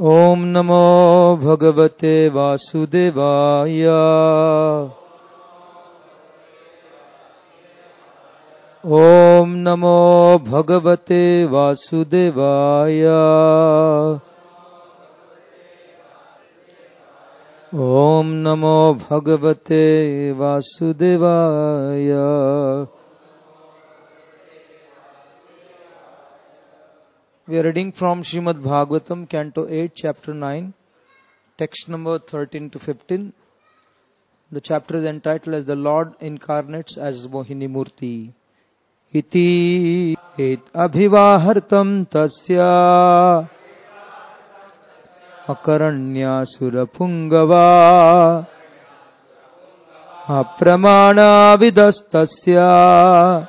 ओम नमो भगवते वासुदेवाय। ओम नमो भगवते वासुदेवाय। ओम नमो भगवते वासुदेवाय। We are reading from Srimad Bhagavatam, Canto 8, Chapter 9, text number 13 to 15. The chapter is entitled as The Lord Incarnates as Mohini Murti. Iti et abhivahartam tasya akaranya surapungava apramana vidastasya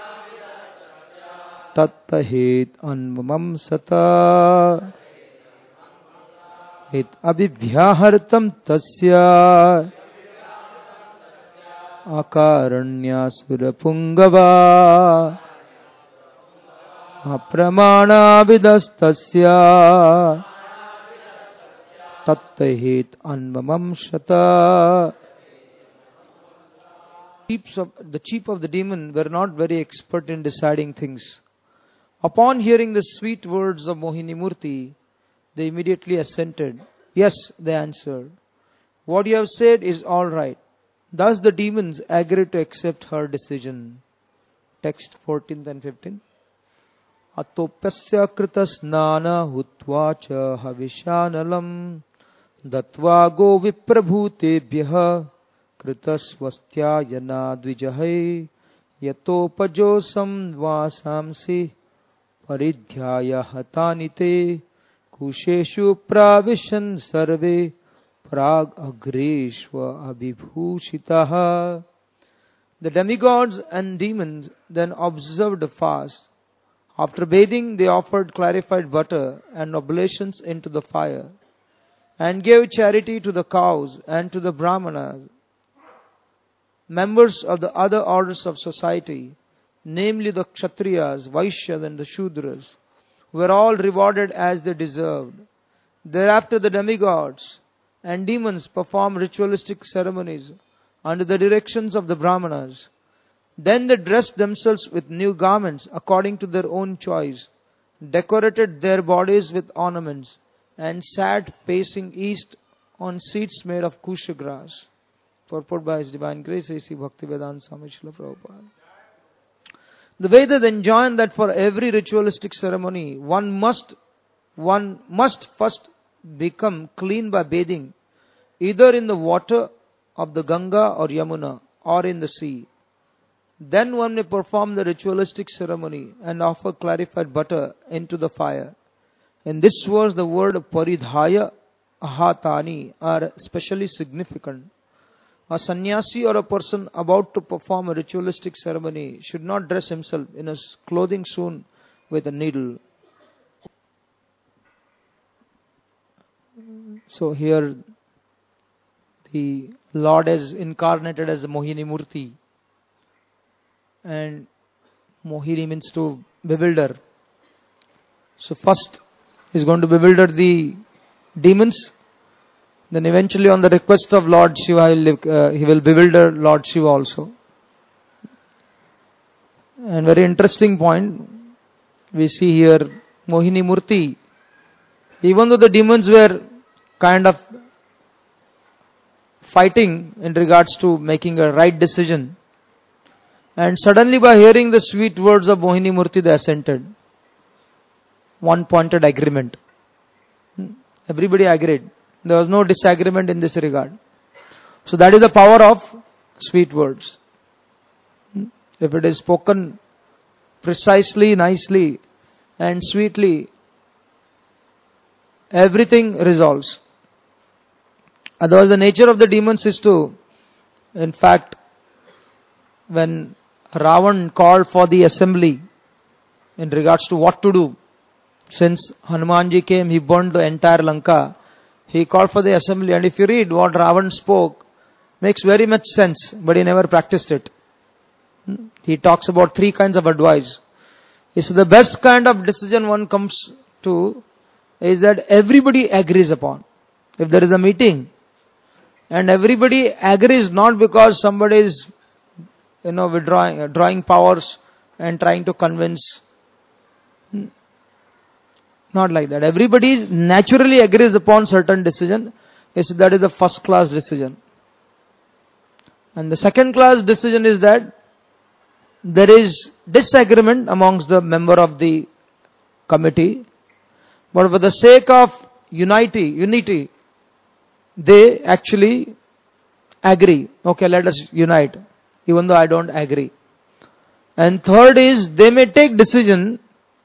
tattahit anvamam sata it abhivyahartam tasya akaranya surapungava apramana vidastasya tattahit anvamam sata. The chief of the demon were not very expert in deciding things. Upon hearing the sweet words of Mohini Murti, they immediately assented. Yes, they answered. What you have said is all right. Thus the demons agreed to accept her decision. Text 14 and 15. Atopasya kritasnana hutvacha havishanalam datva go viprabhutebhyah kritasvastyayana dvijahai yatopajosam vasamsi paridhyaya hatanite kusheshu pravishan sarve prag agreshva abhibhushitaha. The demigods and demons then observed a fast. After bathing, they offered clarified butter and oblations into the fire, and gave charity to the cows and to the brahmanas, members of the other orders of society, namely the Kshatriyas, Vaishyas and the Shudras, were all rewarded as they deserved. Thereafter the demigods and demons performed ritualistic ceremonies under the directions of the Brahmanas. Then they dressed themselves with new garments according to their own choice, decorated their bodies with ornaments, and sat facing east on seats made of kusha grass. Purport by His Divine Grace, A.C. Bhaktivedanta Swami Srila Prabhupada. The Vedas enjoin that for every ritualistic ceremony, one must first become clean by bathing, either in the water of the Ganga or Yamuna, or in the sea. Then one may perform the ritualistic ceremony and offer clarified butter into the fire. In this verse, the word paridhaya ahatani are especially significant. A sannyasi or a person about to perform a ritualistic ceremony should not dress himself in his clothing sewn with a needle. So here the Lord is incarnated as the Mohini Murti. And Mohini means to bewilder. So first he is going to bewilder the demons. Then eventually on the request of Lord Shiva, he will bewilder Lord Shiva also. And very interesting point, we see here Mohini Murti. Even though the demons were kind of fighting in regards to making a right decision, and suddenly by hearing the sweet words of Mohini Murti, they assented. One pointed agreement. Everybody agreed. There was no disagreement in this regard. So that is the power of sweet words. If it is spoken precisely, nicely and sweetly, everything resolves. Otherwise the nature of the demons is to, in fact, when Ravan called for the assembly in regards to what to do, since Hanumanji came, he burned the entire Lanka. He called for the assembly, and if you read what Ravan spoke, makes very much sense, but he never practiced it. He talks about three kinds of advice. He said the best kind of decision one comes to is that everybody agrees upon. If there is a meeting and everybody agrees, not because somebody is, drawing powers and trying to convince. Not like that. Everybody naturally agrees upon certain decision. That is a first class decision. And the second class decision is that there is disagreement amongst the member of the committee, but for the sake of unity, they actually agree. Okay, let us unite, even though I don't agree. And third is, they may take decision,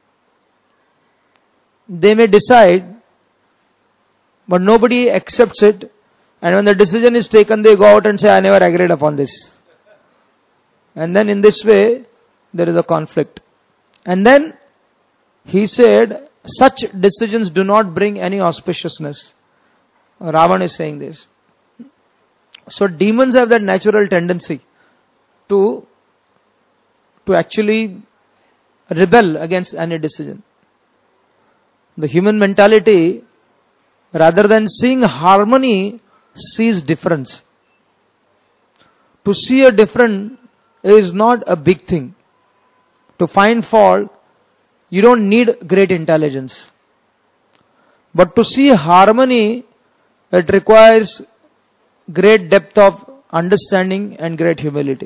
they may decide, but nobody accepts it. And when the decision is taken, they go out and say, I never agreed upon this. And then in this way, there is a conflict. And then he said, such decisions do not bring any auspiciousness. Ravana is saying this. So demons have that natural tendency to actually rebel against any decision. The human mentality, rather than seeing harmony, sees difference. To see a difference is not a big thing. To find fault, you don't need great intelligence. But to see harmony, it requires great depth of understanding and great humility.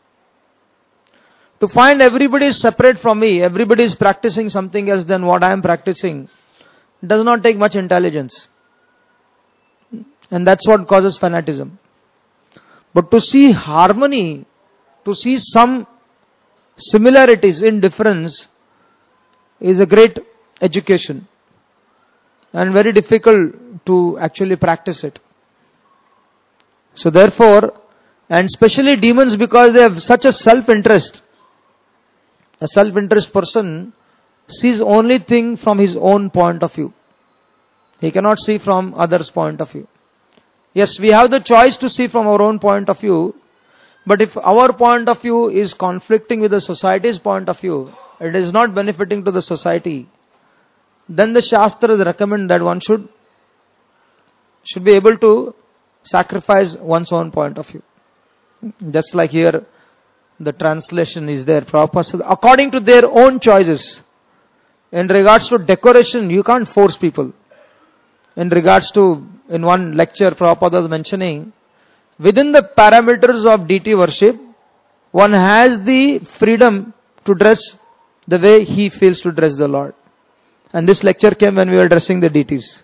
To find everybody is separate from me, everybody is practicing something else than what I am practicing, does not take much intelligence. And that's what causes fanaticism. But to see harmony, to see some similarities in difference, is a great education. And very difficult to actually practice it. So therefore, and especially demons, because they have such a self-interest. A self-interest person sees only thing from his own point of view. He cannot see from others' point of view. Yes, we have the choice to see from our own point of view, but if our point of view is conflicting with the society's point of view, it is not benefiting to the society, then the Shastras recommend that one should be able to sacrifice one's own point of view. Just like here, the translation is there. Prabhupada says, according to their own choices. In regards to decoration, you can't force people. In regards to, in one lecture, Prabhupada was mentioning, within the parameters of deity worship, one has the freedom to dress the way he feels to dress the Lord. And this lecture came when we were dressing the deities.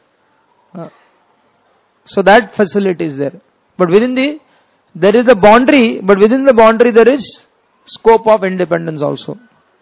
So that facility is there. But there is a boundary, but within the boundary there is scope of independence also.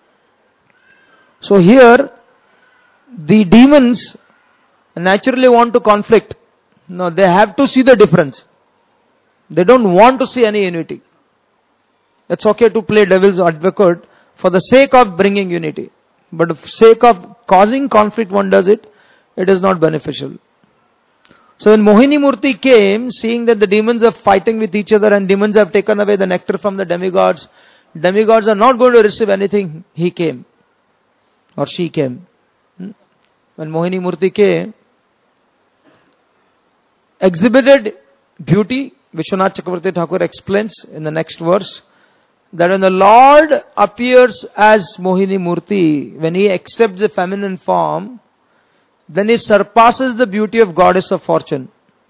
So here, the demons naturally want to conflict. No, they have to see the difference. They don't want to see any unity. It's okay to play devil's advocate for the sake of bringing unity. But for the sake of causing conflict, one does it, it is not beneficial. So when Mohini Murti came, seeing that the demons are fighting with each other and demons have taken away the nectar from the demigods, demigods are not going to receive anything, he came. Or she came. When Mohini Murti came, exhibited beauty, Vishwanath Chakravarti Thakur explains in the next verse, that when the Lord appears as Mohini Murti, when he accepts the feminine form, then he surpasses the beauty of goddess of fortune.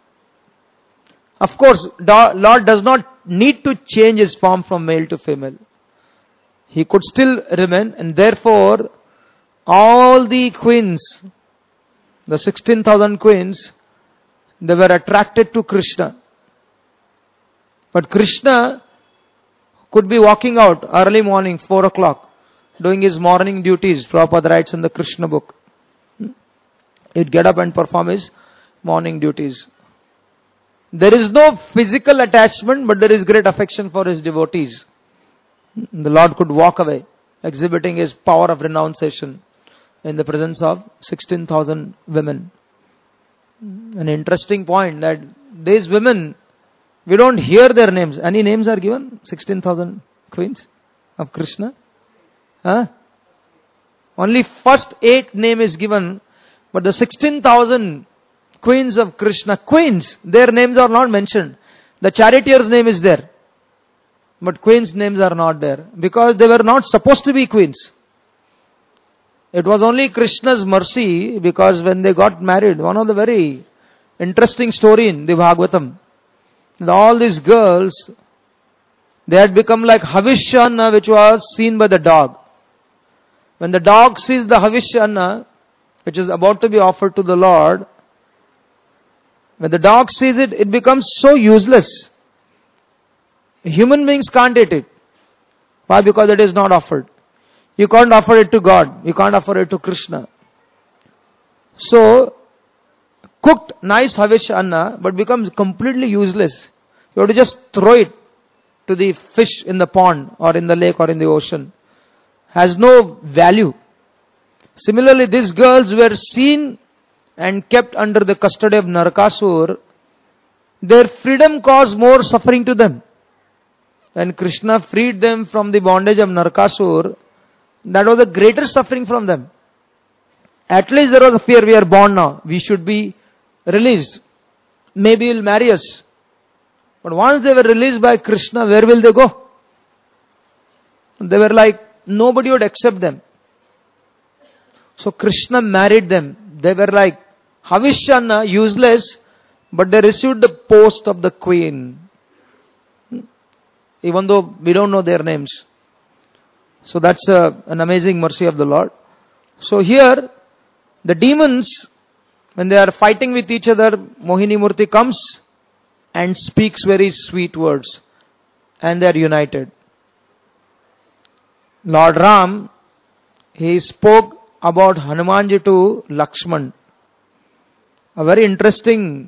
Of course, Lord does not need to change his form from male to female. He could still remain, and therefore, all the queens, the 16,000 queens, they were attracted to Krishna. But Krishna could be walking out early morning, 4 o'clock, doing his morning duties. Prabhupada writes in the Krishna book. He'd get up and perform his morning duties. There is no physical attachment, but there is great affection for his devotees. The Lord could walk away, exhibiting his power of renunciation in the presence of 16,000 women. An interesting point that these women, we don't hear their names. Any names are given? 16,000 queens of Krishna? Only first 8 name is given, But the 16,000 queens of Krishna, queens, their names are not mentioned. The charioteer's name is there. But queens' names are not there. Because they were not supposed to be queens. It was only Krishna's mercy, because when they got married, one of the very interesting story in the Bhagavatam, all these girls, they had become like Havishyana, which was seen by the dog. When the dog sees the Havishyana, which is about to be offered to the Lord, when the dog sees it, it becomes so useless. Human beings can't eat it. Why? Because it is not offered. You can't offer it to God. You can't offer it to Krishna. So, cooked nice Havishyana, but becomes completely useless. You have to just throw it to the fish in the pond or in the lake or in the ocean. Has no value. Similarly, these girls were seen and kept under the custody of Narakasur. Their freedom caused more suffering to them. When Krishna freed them from the bondage of Narakasur, that was the greater suffering from them. At least there was a fear, we are born now. We should be released. Maybe he'll marry us. But once they were released by Krishna, where will they go? They were like, nobody would accept them. So Krishna married them. They were like Havishyana, useless, but they received the post of the queen. Even though we don't know their names. So that's an amazing mercy of the Lord. So here, the demons, when they are fighting with each other, Mohini Murti comes and speaks very sweet words. And they are united. Lord Ram, he spoke about Hanumanji to Lakshman. A very interesting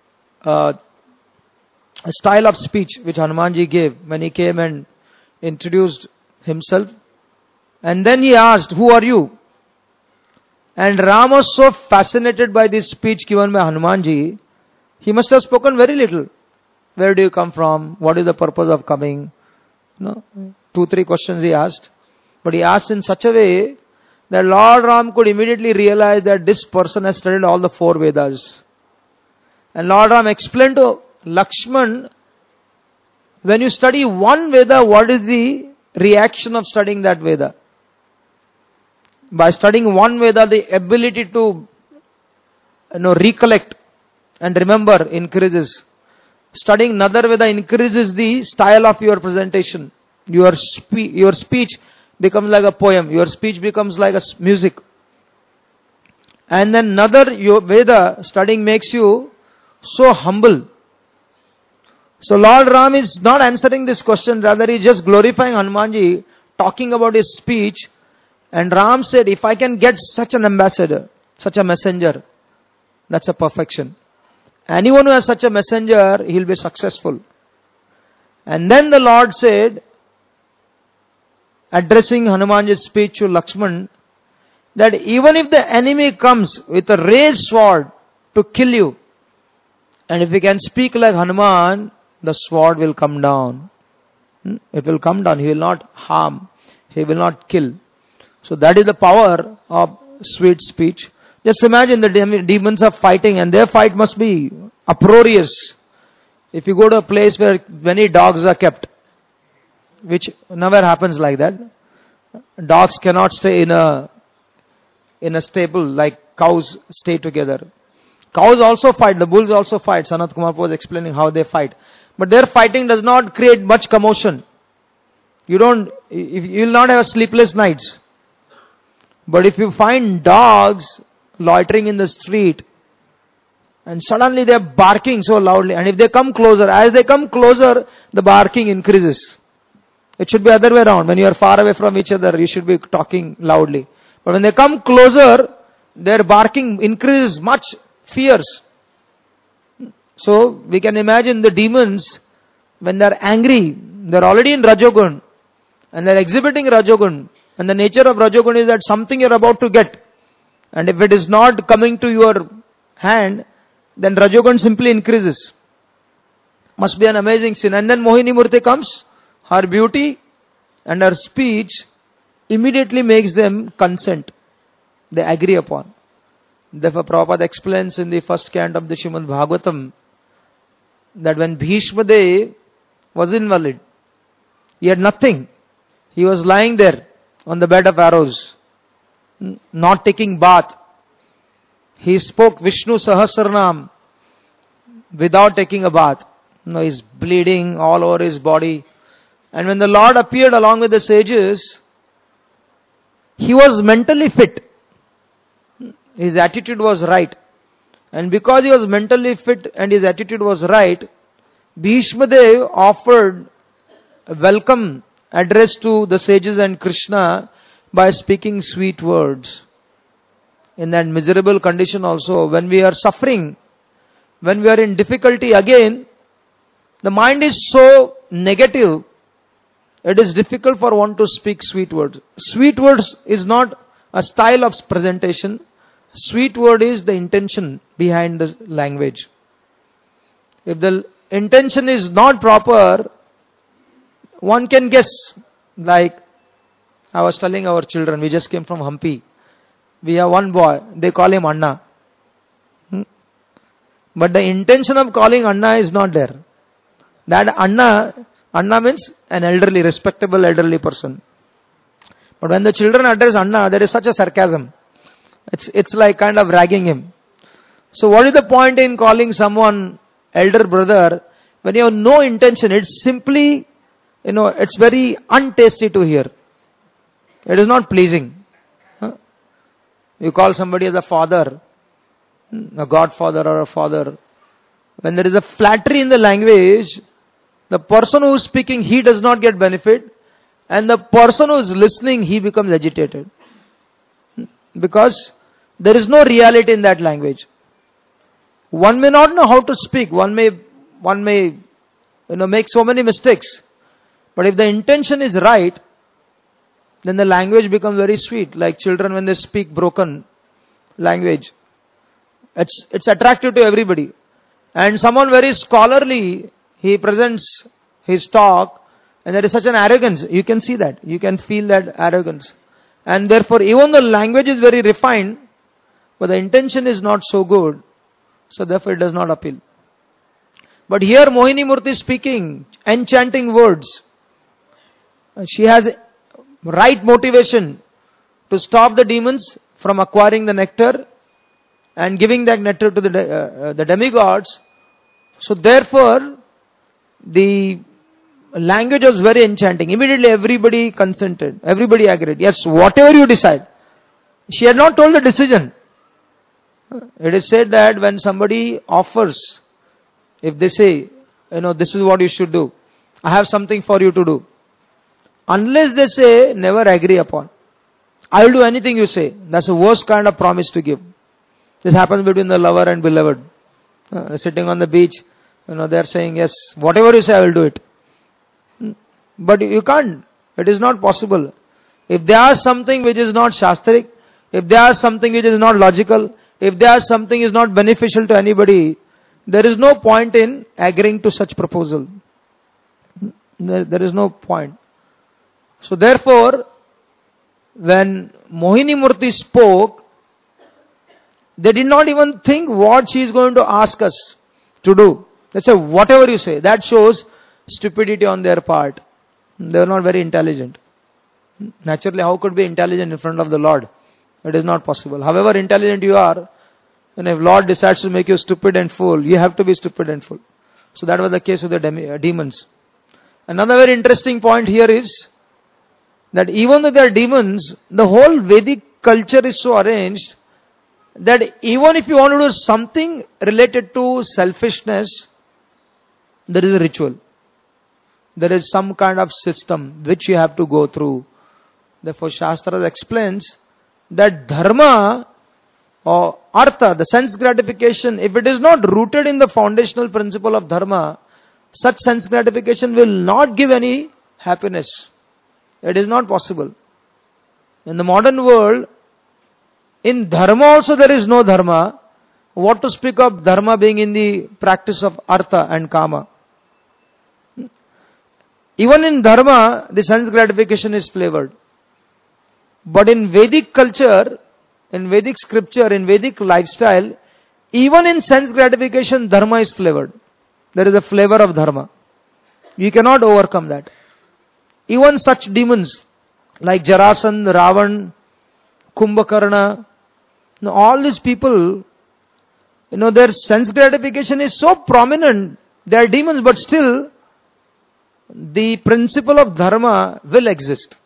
style of speech which Hanumanji gave when he came and introduced himself. And then he asked, who are you? And Ram was so fascinated by this speech given by Hanumanji, he must have spoken very little. Where do you come from? What is the purpose of coming? 2-3 questions he asked. But he asked in such a way that Lord Ram could immediately realize that this person has studied all the 4 Vedas. And Lord Ram explained to Lakshman, when you study one Veda, what is the reaction of studying that Veda? By studying one Veda, the ability to recollect and remember increases. Studying another Veda increases the style of your presentation. Your speech becomes like a poem. Your speech becomes like a music. And then another Veda studying makes you so humble. So Lord Ram is not answering this question, rather he is just glorifying Hanumanji, talking about his speech. And Ram said, if I can get such an ambassador, such a messenger, that's a perfection. Anyone who has such a messenger, he will be successful. And then the Lord said, addressing Hanumanji's speech to Lakshman, that even if the enemy comes with a raised sword to kill you, and if you can speak like Hanuman, the sword will come down. It will come down. He will not harm. He will not kill. So that is the power of sweet speech. Just imagine the demons are fighting, and their fight must be uproarious. If you go to a place where many dogs are kept, which never happens like that. Dogs cannot stay in a stable like cows stay together. Cows also fight, the bulls also fight. Sanat Kumar was explaining how they fight. But their fighting does not create much commotion. You will not have sleepless nights. But if you find dogs loitering in the street, and suddenly they are barking so loudly, and if they come closer, as they come closer, the barking increases. It should be other way around. When you are far away from each other, you should be talking loudly. But when they come closer, their barking increases much fierce. So we can imagine the demons, when they are angry, they are already in Rajogun, and they are exhibiting Rajogun. And the nature of Rajogun is that something you are about to get. And if it is not coming to your hand, then Rajogun simply increases. Must be an amazing scene. And then Mohini Murti comes. Her beauty and her speech immediately makes them consent. They agree upon. Therefore, Prabhupada explains in the first canto of the Srimad Bhagavatam that when Bhishma Dev was invalid, he had nothing. He was lying there on the bed of arrows, not taking bath. He spoke Vishnu Sahasranam without taking a bath. He's bleeding all over his body. And when the Lord appeared along with the sages, he was mentally fit. His attitude was right. And because he was mentally fit and his attitude was right, Bhishma Dev offered a welcome address to the sages and Krishna by speaking sweet words. In that miserable condition also, when we are suffering, when we are in difficulty again, the mind is so negative, it is difficult for one to speak sweet words. Sweet words is not a style of presentation. Sweet word is the intention behind the language. If the intention is not proper, one can guess. Like I was telling our children, we just came from Hampi. We have one boy, they call him Anna. But the intention of calling Anna is not there. That Anna means an elderly, respectable elderly person. But when the children address Anna, there is such a sarcasm. It's like kind of ragging him. So what is the point in calling someone elder brother when you have no intention? It's simply, it's very untasty to hear. It is not pleasing. You call somebody as a father, a godfather or a father. When there is a flattery in the language, the person who is speaking, he does not get benefit. And the person who is listening, he becomes agitated. Because there is no reality in that language. One may not know how to speak. One may make so many mistakes. But if the intention is right, then the language becomes very sweet. Like children when they speak broken language. It's attractive to everybody. And someone very scholarly, he presents his talk, and there is such an arrogance. You can see that. You can feel that arrogance. And therefore, even the language is very refined, but the intention is not so good. So therefore, it does not appeal. But here, Mohini Murti is speaking enchanting words. She has right motivation to stop the demons from acquiring the nectar and giving that nectar to the demigods. So therefore, the language was very enchanting. Immediately everybody consented. Everybody agreed. Yes, whatever you decide. She had not told the decision. It is said that when somebody offers, if they say, this is what you should do. I have something for you to do. Unless they say, never agree upon. I will do anything you say. That's the worst kind of promise to give. This happens between the lover and beloved. Sitting on the beach, they are saying, yes, whatever you say, I will do it. But you can't. It is not possible. If they ask something which is not shastric, if they ask something which is not logical, if they ask something is not beneficial to anybody, there is no point in agreeing to such proposal. There is no point. So therefore, when Mohini Murti spoke, they did not even think what she is going to ask us to do. They said, whatever you say. That shows stupidity on their part. They are not very intelligent. Naturally, how could be intelligent in front of the Lord? It is not possible. However intelligent you are, and if Lord decides to make you stupid and fool, you have to be stupid and fool. So that was the case with the demons. Another very interesting point here is that even though they are demons, the whole Vedic culture is so arranged that even if you want to do something related to selfishness, there is a ritual. There is some kind of system which you have to go through. Therefore, Shastra explains that dharma or artha, the sense gratification, if it is not rooted in the foundational principle of dharma, such sense gratification will not give any happiness. It is not possible. In the modern world, in dharma also there is no dharma. What to speak of dharma being in the practice of artha and kama? Even in dharma, the sense gratification is flavored. But in Vedic culture, in Vedic scripture, in Vedic lifestyle, even in sense gratification, dharma is flavored. There is a flavor of dharma. You cannot overcome that. Even such demons like Jarasandha, Ravan, Kumbhakarna, all these people, their sense gratification is so prominent. They are demons, but still, the principle of dharma will exist.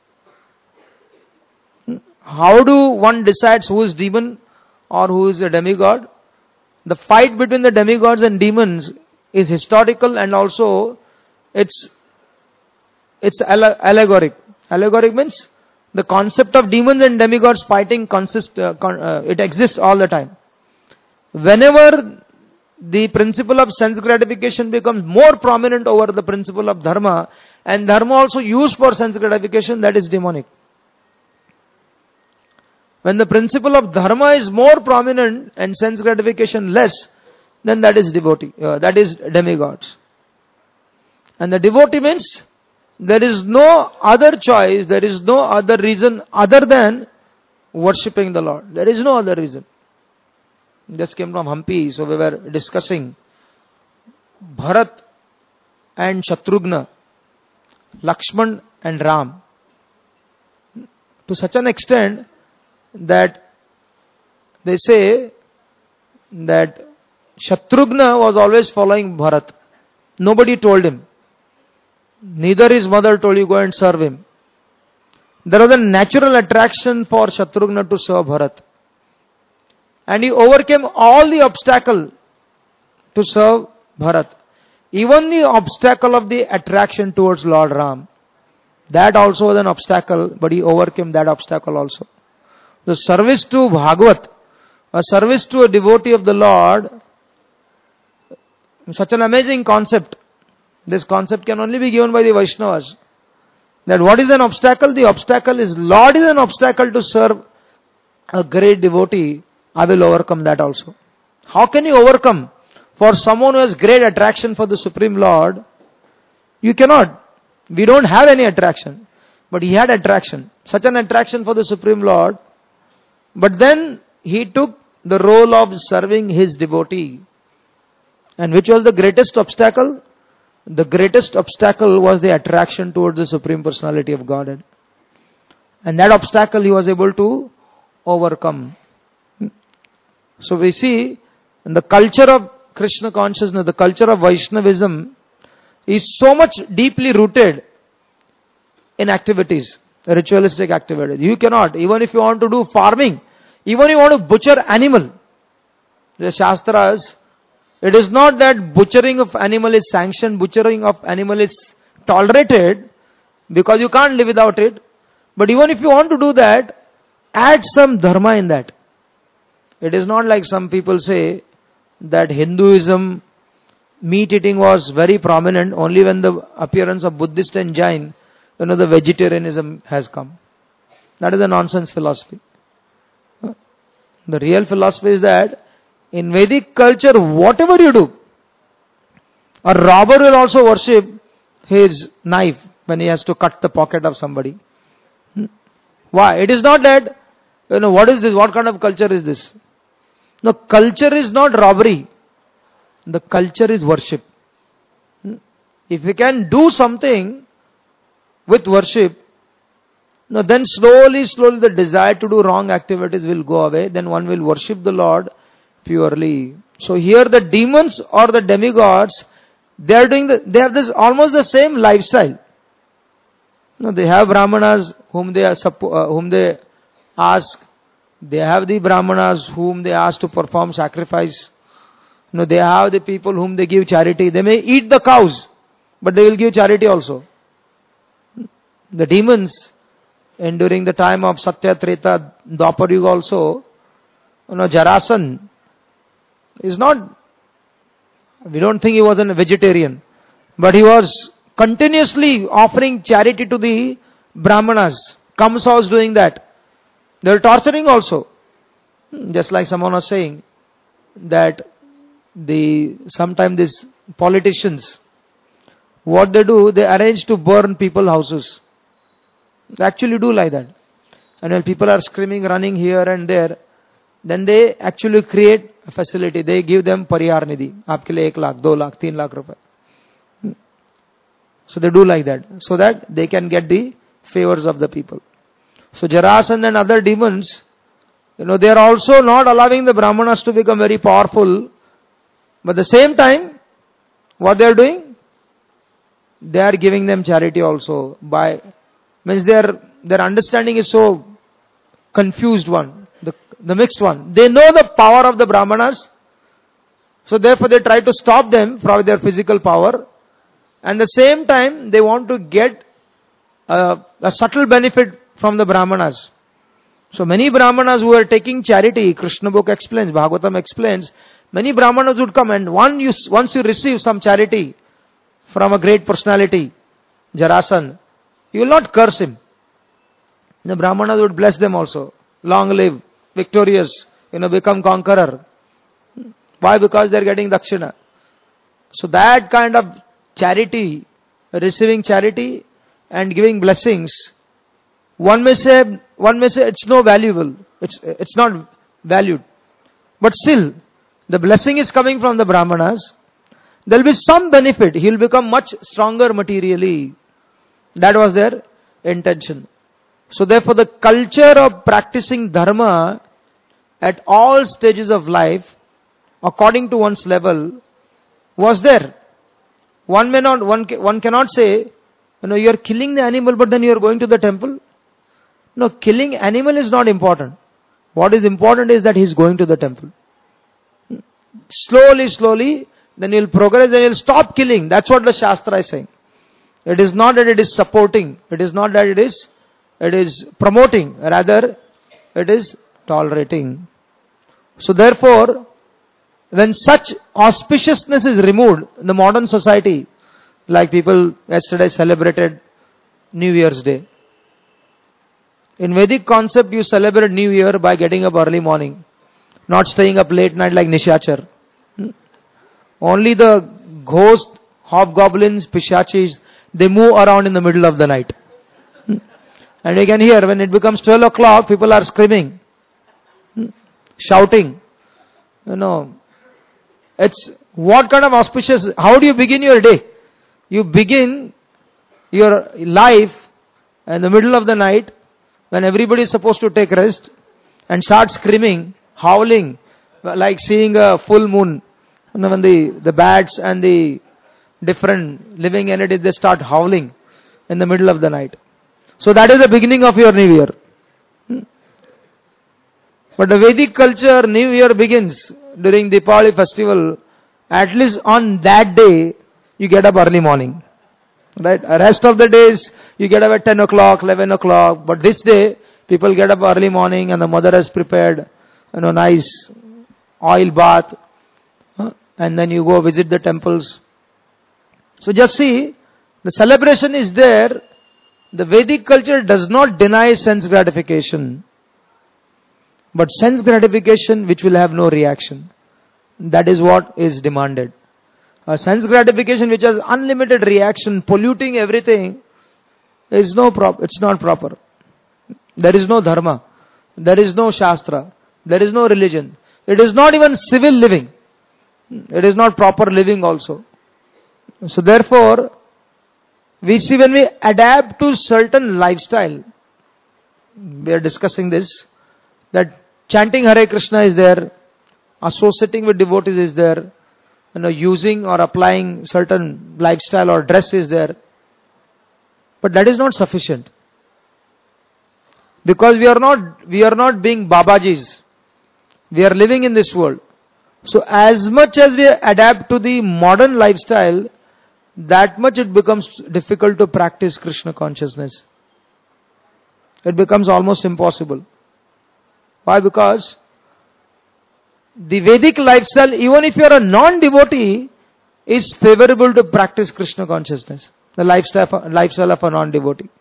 How do one decide who is demon or who is a demigod? The fight between the demigods and demons is historical, and also it's allegoric. Allegoric means the concept of demons and demigods fighting it exists all the time. Whenever the principle of sense gratification becomes more prominent over the principle of dharma, and dharma also used for sense gratification, that is demonic. When the principle of dharma is more prominent and sense gratification less, then that is devotee, that is demigods. And the devotee means there is no other choice, there is no other reason other than worshipping the Lord. There is no other reason. Just came from Hampi, so we were discussing Bharat and Shatrughna, Lakshman and Ram. To such an extent that they say that Shatrughna was always following Bharat. Nobody told him. Neither his mother told you go and serve him. There was a natural attraction for Shatrughna to serve Bharat. And he overcame all the obstacle to serve Bharat. Even the obstacle of the attraction towards Lord Ram. That also was an obstacle, but he overcame that obstacle also. The service to Bhagavat, a service to a devotee of the Lord, such an amazing concept. This concept can only be given by the Vaishnavas. That what is an obstacle? The obstacle is, Lord is an obstacle to serve a great devotee. I will overcome that also. How can you overcome? For someone who has great attraction for the Supreme Lord, you cannot. We don't have any attraction. But he had attraction. Such an attraction for the Supreme Lord. But then he took the role of serving his devotee. And which was the greatest obstacle? The greatest obstacle was the attraction towards the Supreme Personality of Godhead. And that obstacle he was able to overcome. So we see in the culture of Krishna consciousness, the culture of Vaishnavism is so much deeply rooted in activities, ritualistic activities. You cannot, even if you want to do farming, even if you want to butcher animal, the Shastras, it is not that butchering of animal is sanctioned, butchering of animal is tolerated, because you can't live without it. But even if you want to do that, add some dharma in that. It is not like some people say that Hinduism, meat eating was very prominent only when the appearance of Buddhist and Jain, the vegetarianism has come. That is a nonsense philosophy. The real philosophy is that in Vedic culture, whatever you do, a robber will also worship his knife when he has to cut the pocket of somebody. Why? It is not that, what is this? What kind of culture is this? No, culture is not robbery. The culture is worship. If we can do something with worship, then slowly the desire to do wrong activities will go away. Then one will worship the Lord purely. So here the demons or the demigods, they have this almost the same lifestyle. They have Brahmanas whom they ask. They have the Brahmanas whom they ask to perform sacrifice. They have the people whom they give charity. They may eat the cows, but they will give charity also. The demons, and during the time of Satya, Treta, Dwapar Yuga also, Jarasandha is not, we don't think he was a vegetarian, but he was continuously offering charity to the Brahmanas. Kamsa was doing that. They were torturing also. Just like someone was saying that sometimes these politicians, what they do, they arrange to burn people's houses. They actually do like that. And when people are screaming, running here and there, then they actually create a facility. They give them pariyar nidhi. Aapke liye 1 lakh, 2 lakh, 3 lakh rupaye. So they do like that, so that they can get the favors of the people. So Jarasandha and other demons, they are also not allowing the Brahmanas to become very powerful. But at the same time, what they are doing? They are giving them charity also. Means their understanding is so confused one, the mixed one. They know the power of the Brahmanas, so therefore they try to stop them from their physical power. And at the same time, they want to get a subtle benefit from the Brahmanas. So many Brahmanas who are taking charity, Krishna book explains, Bhagavatam explains, many Brahmanas would come, and once you receive some charity from a great personality, Jarasandha, you will not curse him. The Brahmanas would bless them also. Long live, victorious, become conqueror. Why? Because they are getting dakshina. So that kind of charity, receiving charity and giving blessings, one may say it's no valuable. It's not valued. But still, the blessing is coming from the Brahmanas. There will be some benefit. He will become much stronger materially. That was their intention. So therefore the culture of practicing dharma at all stages of life, according to one's level, was there. One cannot say, you are killing the animal, but then you are going to the temple. No, killing animal is not important. What is important is that he is going to the temple. Slowly, then he will progress, then he will stop killing. That's what the Shastra is saying. It is not that it is supporting. It is not that it is promoting. Rather, it is tolerating. So therefore, when such auspiciousness is removed in the modern society, like people yesterday celebrated New Year's Day. In Vedic concept, you celebrate New Year by getting up early morning, not staying up late night like Nishachar. Only the ghosts, hobgoblins, pishachis, they move around in the middle of the night. And you can hear when it becomes 12 o'clock, people are screaming, shouting. It's what kind of auspicious, how do you begin your day? You begin your life in the middle of the night when everybody is supposed to take rest and start screaming, howling, like seeing a full moon. And when the bats and the different living entities, they start howling in the middle of the night. So that is the beginning of your New Year. But the Vedic culture, New Year begins during the Diwali festival. At least on that day, you get up early morning. Right? The rest of the days, you get up at 10 o'clock, 11 o'clock. But this day, people get up early morning and the mother has prepared, nice oil bath. And then you go visit the temples. So just see, the celebration is there. The Vedic culture does not deny sense gratification. But sense gratification which will have no reaction. That is what is demanded. A sense gratification which has unlimited reaction, polluting everything, it's not proper. There is no dharma. There is no shastra. There is no religion. It is not even civil living. It is not proper living also. So therefore, we see when we adapt to certain lifestyle, we are discussing this, that chanting Hare Krishna is there, associating with devotees is there, using or applying certain lifestyle or dress is there. But that is not sufficient. Because we are not being Babajis. We are living in this world. So as much as we adapt to the modern lifestyle, that much it becomes difficult to practice Krishna consciousness. It becomes almost impossible. Why? Because the Vedic lifestyle, even if you are a non-devotee, is favorable to practice Krishna consciousness. The lifestyle of a non-devotee.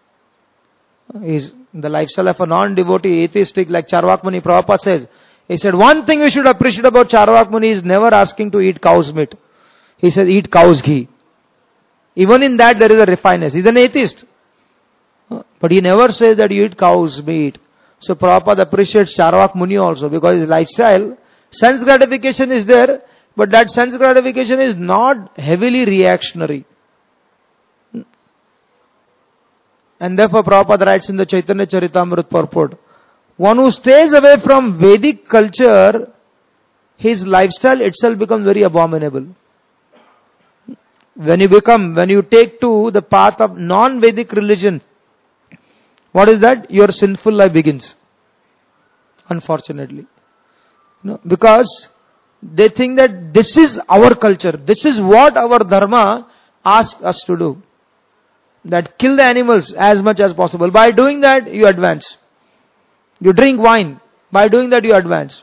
Is the lifestyle of a non-devotee, atheistic, like Charvak Muni Prabhupada says. He said, one thing we should appreciate about Charvak Muni is never asking to eat cow's meat. He said, eat cow's ghee. Even in that there is a refineness. He's an atheist. But he never says that you eat cow's meat So Prabhupada appreciates Charvak Muni also because his lifestyle, sense gratification is there, but that sense gratification is not heavily reactionary. And therefore Prabhupada writes in the Chaitanya Charitamrita purport, one who stays away from Vedic culture, his lifestyle itself becomes very abominable. When you take to the path of non-Vedic religion, what is that? Your sinful life begins. Unfortunately. Because they think that this is our culture. This is what our dharma asks us to do. That kill the animals as much as possible. By doing that, you advance. You drink wine. By doing that, you advance.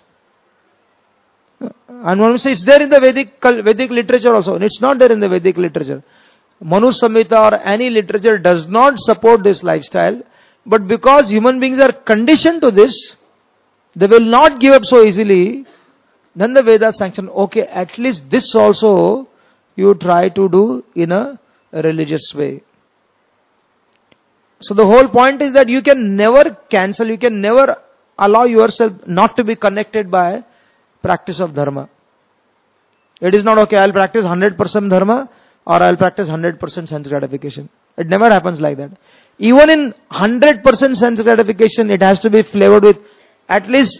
And one says it's there in the Vedic literature also. And it's not there in the Vedic literature. Manu Samhita or any literature does not support this lifestyle. But because human beings are conditioned to this, they will not give up so easily. Then the Vedas sanction, okay, at least this also you try to do in a religious way. So the whole point is that you can never cancel, you can never allow yourself not to be connected by practice of dharma. It is not okay, I'll practice 100% dharma or I'll practice 100% sense gratification. It never happens like that. Even in 100% sense gratification, it has to be flavored with at least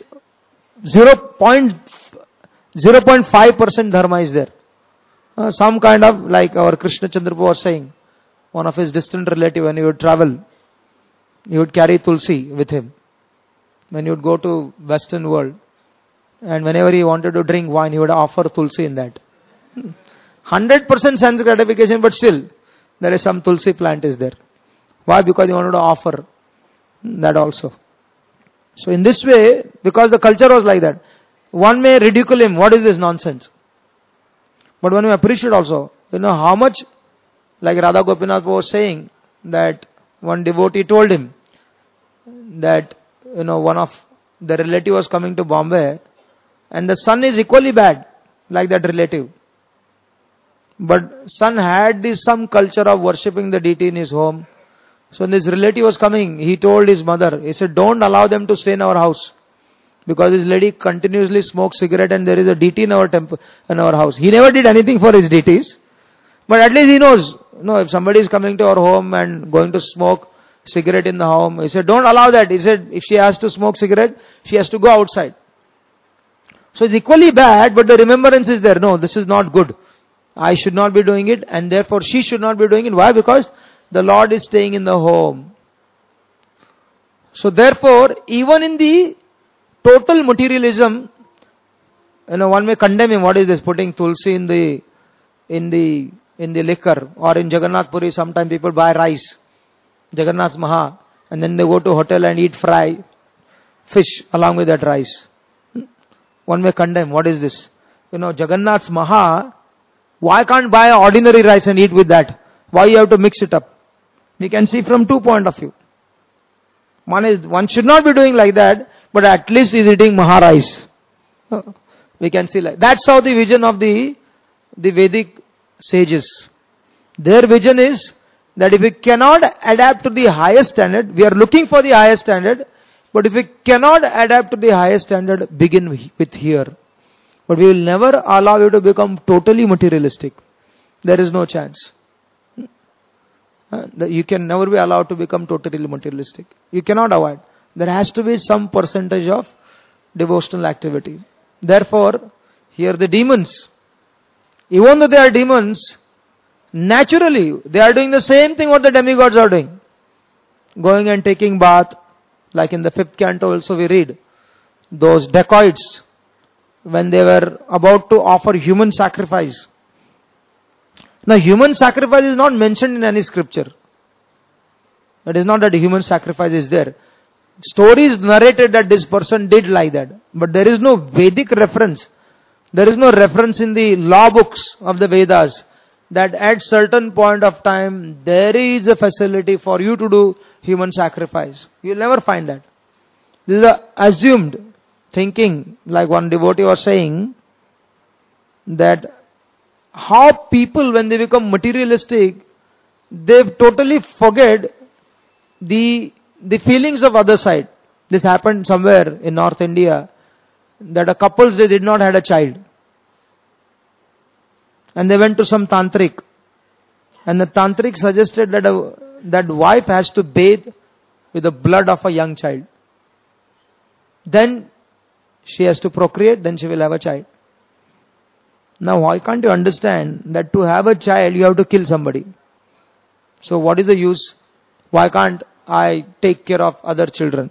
0.5% dharma is there. Some kind of, like our Krishna Chandrapur was saying, one of his distant relative, when he would travel, he would carry tulsi with him. When he would go to Western world, and whenever he wanted to drink wine, he would offer tulsi in that. 100% sense gratification, but still, there is some tulsi plant is there. Why? Because he wanted to offer that also. So in this way, because the culture was like that, one may ridicule him, what is this nonsense? But one may appreciate also, how much, like Radha Gopinath was saying, that one devotee told him that, one of the relative was coming to Bombay and the son is equally bad like that relative. But son had some culture of worshipping the deity in his home. So when this relative was coming, he told his mother, he said, don't allow them to stay in our house. Because this lady continuously smokes cigarette and there is a deity in our temple, in our house. He never did anything for his deities. But at least he knows, if somebody is coming to our home and going to smoke cigarette in the home, he said, don't allow that. He said, if she has to smoke cigarette, she has to go outside. So it's equally bad, but the remembrance is there. No, this is not good. I should not be doing it, and therefore she should not be doing it. Why? Because the Lord is staying in the home. So therefore, even in the total materialism, one may condemn him. What is this? Putting tulsi in the liquor, or in Jagannath Puri, sometimes people buy rice, Jagannath Maha, and then they go to hotel and eat fry fish along with that rice. One may condemn. What is this? Jagannath Maha. Why can't buy ordinary rice and eat with that? Why you have to mix it up? We can see from 2 points of view. One is, one should not be doing like that, but at least is eating Maha rice. We can see like, that's how the vision of the Vedic sages. Their vision is that if we cannot adapt to the highest standard, we are looking for the highest standard, but if we cannot adapt to the highest standard, begin with here. But we will never allow you to become totally materialistic. There is no chance. You can never be allowed to become totally materialistic. You cannot avoid. There has to be some percentage of devotional activity. Therefore, here the demons, even though they are demons, naturally they are doing the same thing what the demigods are doing. Going and taking bath, like in the 5th canto also we read, those dacoits, when they were about to offer human sacrifice. Now human sacrifice is not mentioned in any scripture. It is not that human sacrifice is there. Stories narrated that this person did like that. But there is no Vedic reference. There is no reference in the law books of the Vedas that at certain point of time there is a facility for you to do human sacrifice. You will never find that. This is a assumed thinking, like one devotee was saying, that how people, when they become materialistic, they totally forget the feelings of other side. This happened somewhere in North India, that a couples, they did not had a child. And they went to some tantric. And the tantric suggested that that wife has to bathe with the blood of a young child. Then she has to procreate, then she will have a child. Now why can't you understand that to have a child you have to kill somebody? So what is the use? Why can't I take care of other children?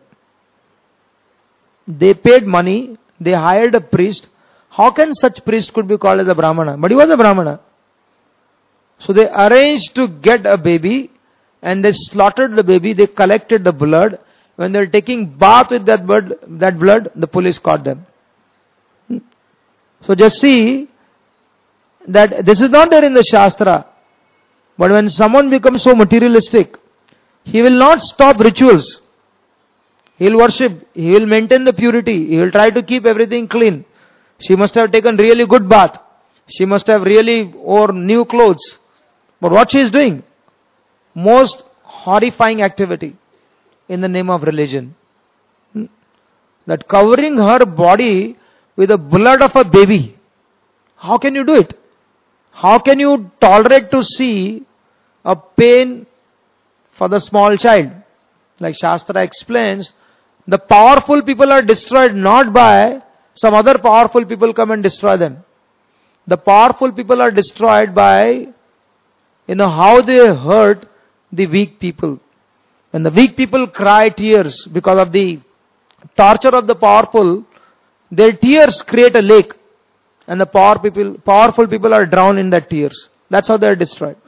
They paid money, they hired a priest. How can such priest could be called as a Brahmana? But he was a Brahmana. So they arranged to get a baby and they slaughtered the baby, they collected the blood. When they were taking bath with that blood, the police caught them. So just see that this is not there in the Shastra. But when someone becomes so materialistic, he will not stop rituals. He will worship, he will maintain the purity, he will try to keep everything clean. She must have taken really good bath. She must have really worn new clothes. But what she is doing? Most horrifying activity in the name of religion. That covering her body with the blood of a baby. How can you do it? How can you tolerate to see a pain for the small child? Like Shastra explains, the powerful people are destroyed not by some other powerful people come and destroy them. The powerful people are destroyed by, how they hurt the weak people. When the weak people cry tears because of the torture of the powerful, their tears create a lake. And the powerful people are drowned in that tears. That's how they are destroyed.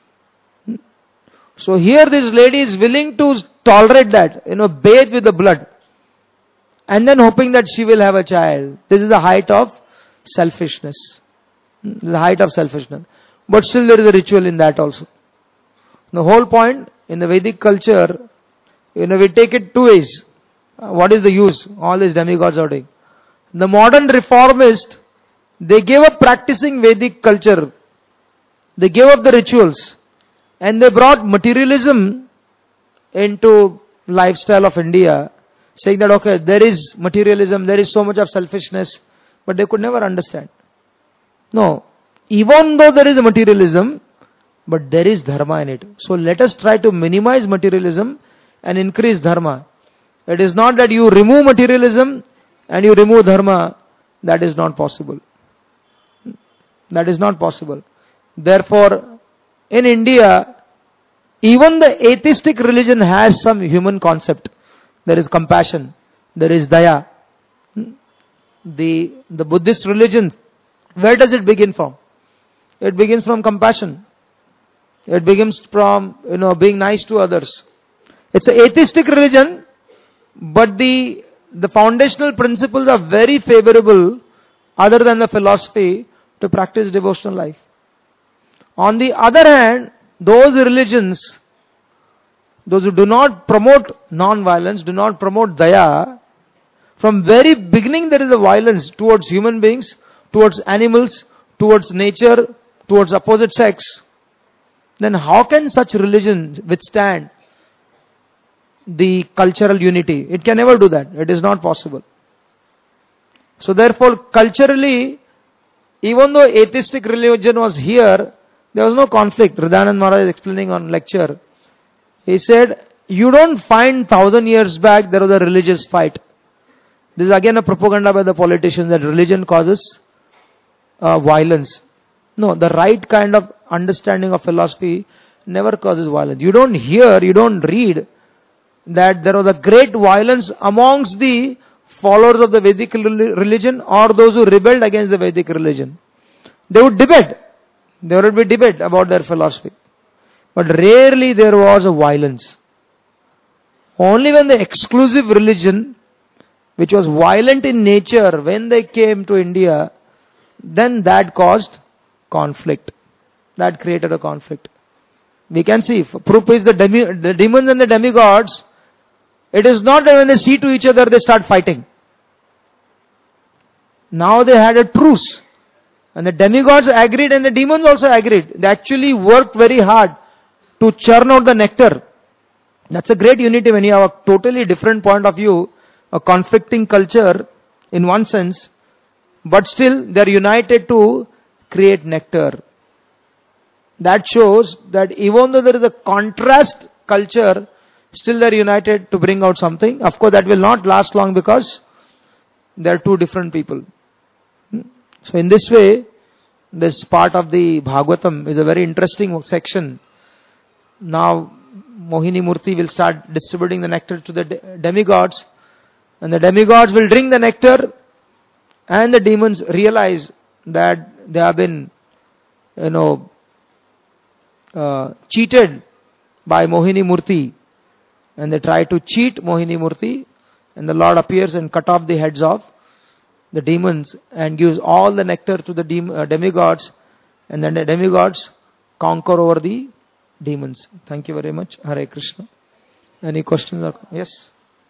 So here this lady is willing to tolerate that, bathe with the blood. And then hoping that she will have a child. This is the height of selfishness. The height of selfishness. But still there is a ritual in that also. The whole point in the Vedic culture, we take it two ways. What is the use? All these demigods are doing. The modern reformist, they gave up practicing Vedic culture. They gave up the rituals. And they brought materialism into lifestyle of India. Saying that, okay, there is materialism, there is so much of selfishness. But they could never understand. No. Even though there is materialism, but there is dharma in it. So let us try to minimize materialism and increase dharma. It is not that you remove materialism and you remove dharma. That is not possible. That is not possible. Therefore, in India, even the atheistic religion has some human concept. There is compassion. There is daya. The Buddhist religion, where does it begin from? It begins from compassion. It begins from, being nice to others. It's an atheistic religion, but the foundational principles are very favorable, other than the philosophy, to practice devotional life. On the other hand, those religions, those who do not promote non-violence, do not promote daya, from very beginning there is a violence towards human beings, towards animals, towards nature, towards opposite sex. Then how can such religions withstand the cultural unity? It can never do that. It is not possible. So therefore, culturally, even though atheistic religion was here, there was no conflict. Hridayananda Maharaj is explaining on lecture. He said, you don't find 1,000 years back there was a religious fight. This is again a propaganda by the politicians that religion causes violence. No, the right kind of understanding of philosophy never causes violence. You don't hear, you don't read that there was a great violence amongst the followers of the Vedic religion or those who rebelled against the Vedic religion. They would debate. There would be debate about their philosophy. But rarely there was a violence. Only when the exclusive religion, which was violent in nature, when they came to India, then that caused conflict. That created a conflict. We can see, proof is the demons and the demigods. It is not that when they see to each other, they start fighting. Now they had a truce. And the demigods agreed and the demons also agreed. They actually worked very hard to churn out the nectar. That's a great unity when you have a totally different point of view. a conflicting culture in one sense, but still they are united to create nectar. That shows that even though there is a contrast culture, still they are united to bring out something. Of course, that will not last long because they are two different people. So in this way, this part of the Bhagavatam is a very interesting section. Now, Mohini Murti will start distributing the nectar to the demigods, and the demigods will drink the nectar, and the demons realize that they have been, cheated by Mohini Murti, and they try to cheat Mohini Murti, and the Lord appears and cut off the heads of the demons and gives all the nectar to the demigods, and then the demigods conquer over the demons. Thank you very much. Hare Krishna. Any questions? Yes?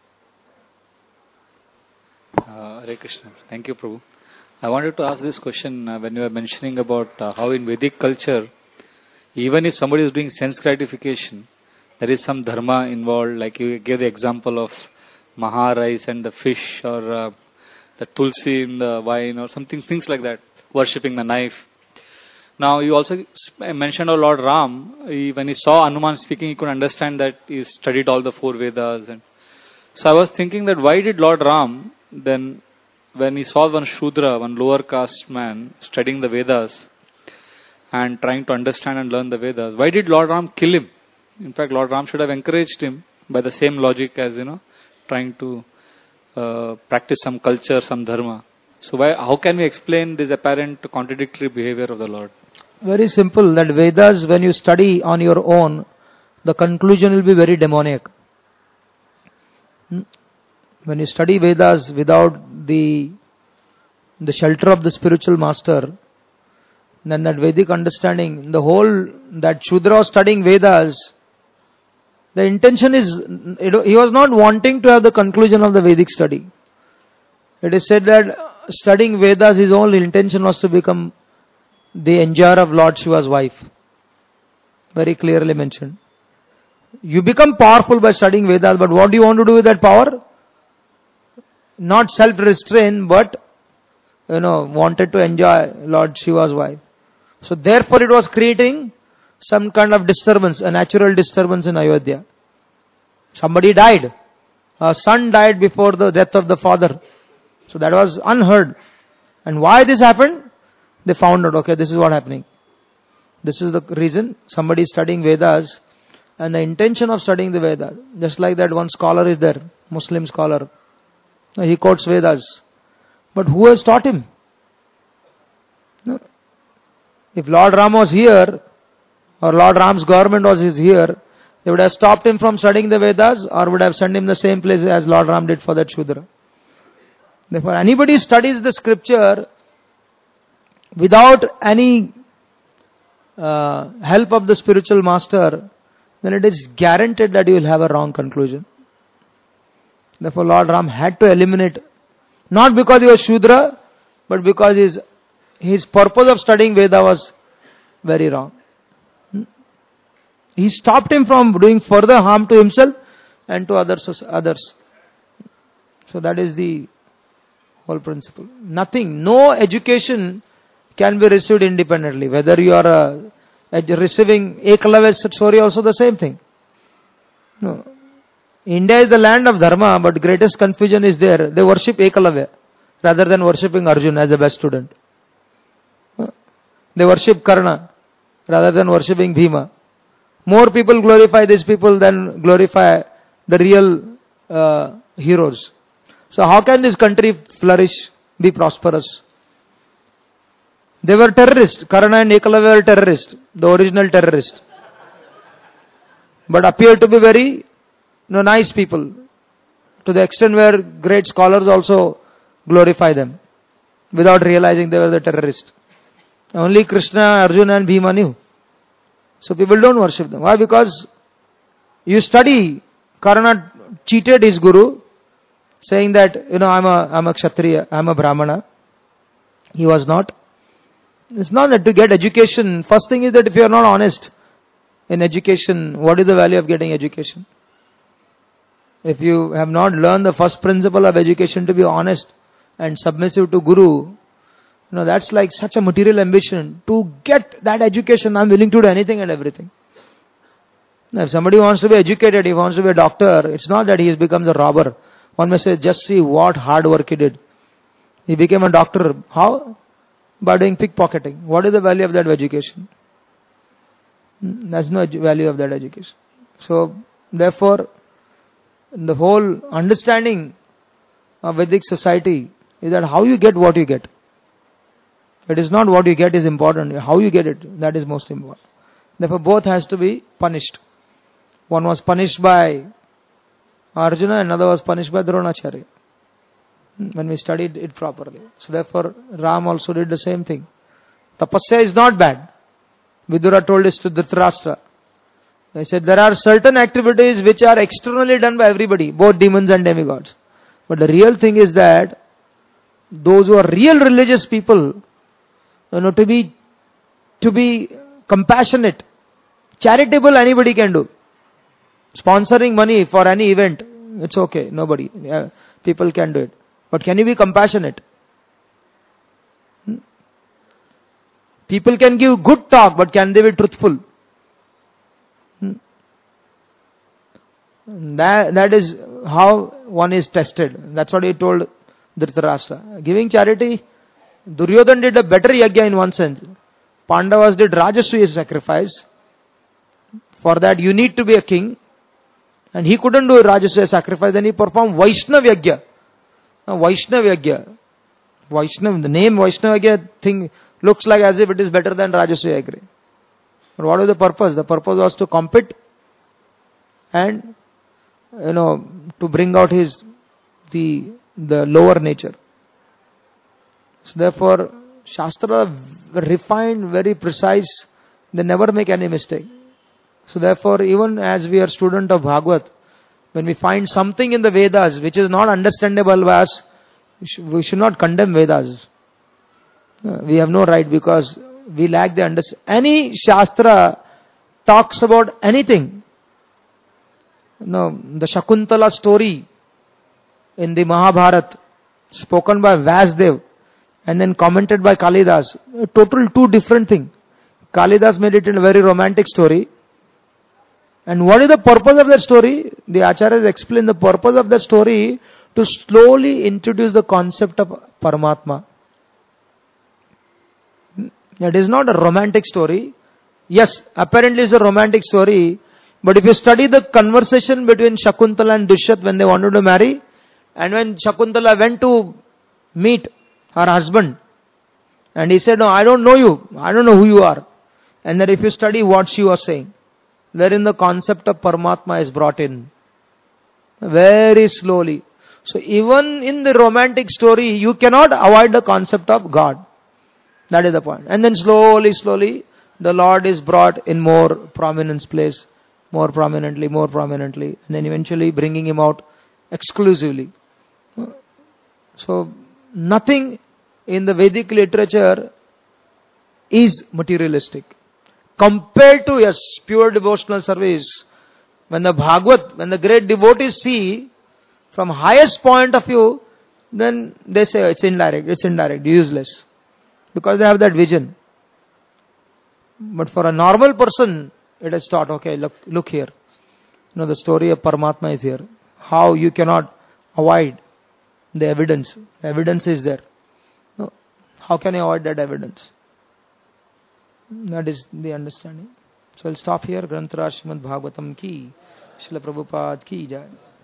Hare Krishna. Thank you, Prabhu. I wanted to ask this question when you were mentioning about how in Vedic culture, even if somebody is doing sense gratification, there is some dharma involved, like you gave the example of maha rice and the fish, or the tulsi in the wine, or something, things like that, worshipping the knife. Now, you also mentioned our Lord Ram. When he saw Hanuman speaking, he could understand that he studied all the 4 Vedas. And so I was thinking that why did Lord Ram, then, when he saw one Shudra, one lower caste man, studying the Vedas and trying to understand and learn the Vedas, why did Lord Ram kill him? In fact, Lord Ram should have encouraged him by the same logic as, trying to practice some culture, some dharma. So how can we explain this apparent contradictory behavior of the Lord? Very simple, that Vedas, when you study on your own, the conclusion will be very demoniac. When you study Vedas without the shelter of the spiritual master, then that Vedic understanding, that Shudra studying Vedas, the intention is, he was not wanting to have the conclusion of the Vedic study. It is said that studying Vedas, his only intention was to become the enjoyer of Lord Shiva's wife. Very clearly mentioned. You become powerful by studying Vedas, but what do you want to do with that power? Not self-restraint, but, wanted to enjoy Lord Shiva's wife. So therefore it was creating some kind of disturbance, a natural disturbance in Ayodhya. Somebody died. A son died before the death of the father. So that was unheard. And why this happened? They found out, okay, this is what happening. This is the reason. Somebody is studying Vedas, and the intention of studying the Vedas, just like that one scholar is there, Muslim scholar. He quotes Vedas. But who has taught him? No. If Lord Ram was here, or Lord Ram's government was here, they would have stopped him from studying the Vedas, or would have sent him the same place as Lord Ram did for that Shudra. Therefore, anybody studies the scripture without any help of the spiritual master, then it is guaranteed that you will have a wrong conclusion. Therefore, Lord Ram had to eliminate, not because he was Shudra, but because his purpose of studying Veda was very wrong. He stopped him from doing further harm to himself and to others. So that is the whole principle. Nothing, no education can be received independently. Whether you are receiving Eklavya story, also the same thing. No. India is the land of dharma, but greatest confusion is there. They worship Ekalavya rather than worshipping Arjuna as the best student. They worship Karna rather than worshipping Bhima. More people glorify these people than glorify the real heroes. So how can this country flourish, be prosperous? They were terrorists. Karna and Ekalavya were terrorists, the original terrorists. But appear to be very nice people, to the extent where great scholars also glorify them without realizing they were the terrorists. Only Krishna, Arjuna and Bhima knew. So people don't worship them. Why? Because you study, Karna cheated his guru, saying that, I'm a Kshatriya, I'm a Brahmana. He was not. It's not that to get education. First thing is that if you are not honest in education, what is the value of getting education? If you have not learned the first principle of education to be honest and submissive to Guru, that's like such a material ambition. To get that education, I'm willing to do anything and everything. Now, if somebody wants to be educated, he wants to be a doctor, it's not that he has become a robber. One may say, just see what hard work he did. He became a doctor. How? By doing pickpocketing. What is the value of that education? There's no value of that education. So, therefore, the whole understanding of Vedic society is that how you get what you get. It is not what you get is important. How you get it, that is most important. Therefore, both has to be punished. One was punished by Arjuna, another was punished by Dronacharya. When we studied it properly. So therefore, Ram also did the same thing. Tapasya is not bad. Vidura told this to Dhritarashtra. They said there are certain activities which are externally done by everybody, both demons and demigods. But the real thing is that those who are real religious people, to be compassionate, charitable, anybody can do. Sponsoring money for any event, it's okay. Nobody, people can do it. But can you be compassionate? People can give good talk, but can they be truthful? That is how one is tested. That's what he told Dhritarashtra. Giving charity, Duryodhan did a better yajna in one sense. Pandavas did Rajasuya sacrifice. For that you need to be a king. And he couldn't do Rajasuya sacrifice. Then he performed Vaishnav yajna. Vaishnav yajna. Vaishnav, the name Vaishnav yajna thing looks like as if it is better than Rajasuya yajna. But what was the purpose? The purpose was to compete and to bring out the lower nature. So therefore, Shastra refined, very precise. They never make any mistake. So therefore, even as we are student of Bhagavad, when we find something in the Vedas which is not understandable by us, we should not condemn Vedas. We have no right because we lack the understanding. Any Shastra talks about anything. The Shakuntala story in the Mahabharata, spoken by Vyasdev and then commented by Kalidas, total two different things. Kalidas made it in a very romantic story. And what is the purpose of that story? The Acharyas explain the purpose of that story to slowly introduce the concept of Paramatma. It is not a romantic story. Yes, apparently it's a romantic story. But if you study the conversation between Shakuntala and Dushyat when they wanted to marry, and when Shakuntala went to meet her husband, and he said, no, I don't know you. I don't know who you are. And then if you study what she was saying, therein the concept of Paramatma is brought in. Very slowly. So even in the romantic story, you cannot avoid the concept of God. That is the point. And then slowly, the Lord is brought in more prominence place. More prominently. And then eventually bringing him out exclusively. So nothing in the Vedic literature is materialistic. Compared to pure devotional service, when the Bhagavad, when the great devotees see from highest point of view, then they say it's indirect, useless. Because they have that vision. But for a normal person, it is taught, okay, look here. The story of Paramatma is here. How you cannot avoid the evidence. Evidence is there. No. How can you avoid that evidence? That is the understanding. So I'll stop here. Granth Raj Srimad Bhagavatam ki, Srila Prabhupada ki jai.